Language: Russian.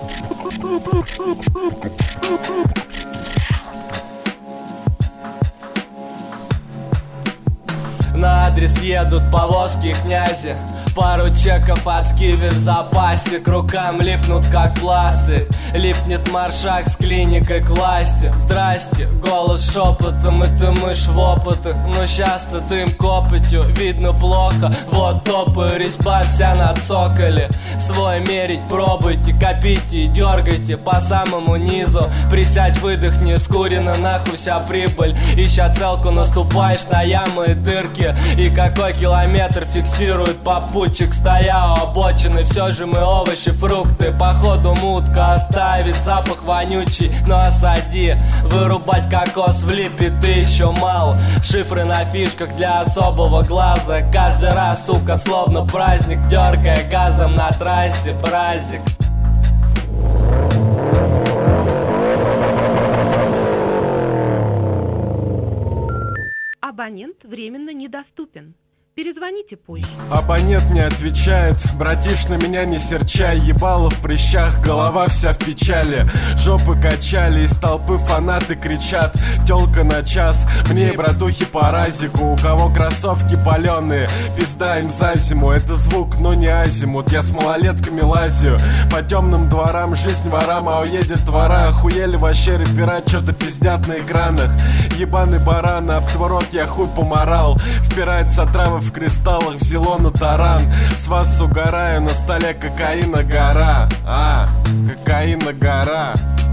На адрес едут повозки князи, пару чеков от киви в запасе. К рукам липнут как пластырь, липнет маршак с клиникой к власти. Здрасте, голос шепотом, это мышь в опытах. Но часто дым копотью, видно плохо. Вот топы, резьба вся на цоколе. Свой мерить пробуйте, копите и дергайте по самому низу. Присядь, выдохни, скурена нахуй вся прибыль. Ища целку, наступаешь на ямы и дырки. И какой километр фиксирует попутчик, стоя у обочины. Все же мы овощи, фрукты, походу мутка оставит запах вонючий, но осади. Вырубать кокос в липе ты еще мал. Шифры на фишках для особого глаза. Каждый раз, сука, словно праздник, дергая газом на трассе, бразик. Абонент временно недоступен. Перезвоните позже. Абонент не отвечает. Братиш, на меня не серчай. Ебало в прыщах, голова вся в печали. Жопы качали, из толпы фанаты кричат: тёлка на час, мне и братухи по разику. У кого кроссовки палёные, пизда им за зиму. Это звук, но не азимут. Я с малолетками лазю по темным дворам, жизнь ворам, а уедет двора. Охуели вообще рэпера, чё-то пиздят на экранах. Ебаный баран, об твой рот я хуй поморал. Впирается трава в кристаллах, взяло на таран. С вас угораю, на столе кокаина гора. Кокаина гора.